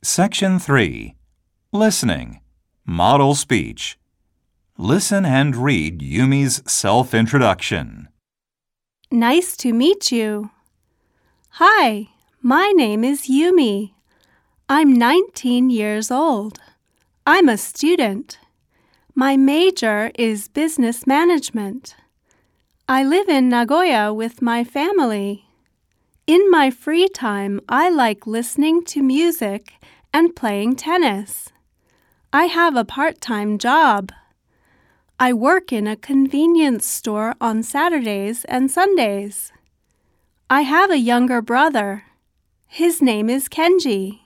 Section 3. Listening. Model speech. Listen and read Yumi's self-introduction. Nice to meet you. Hi, my name is Yumi. I'm 19 years old. I'm a student. My major is business management. I live in Nagoya with my family. In my free time, I like listening to music and playing tennis. I have a part-time job. I work in a convenience store on Saturdays and Sundays. I have a younger brother. His name is Kenji.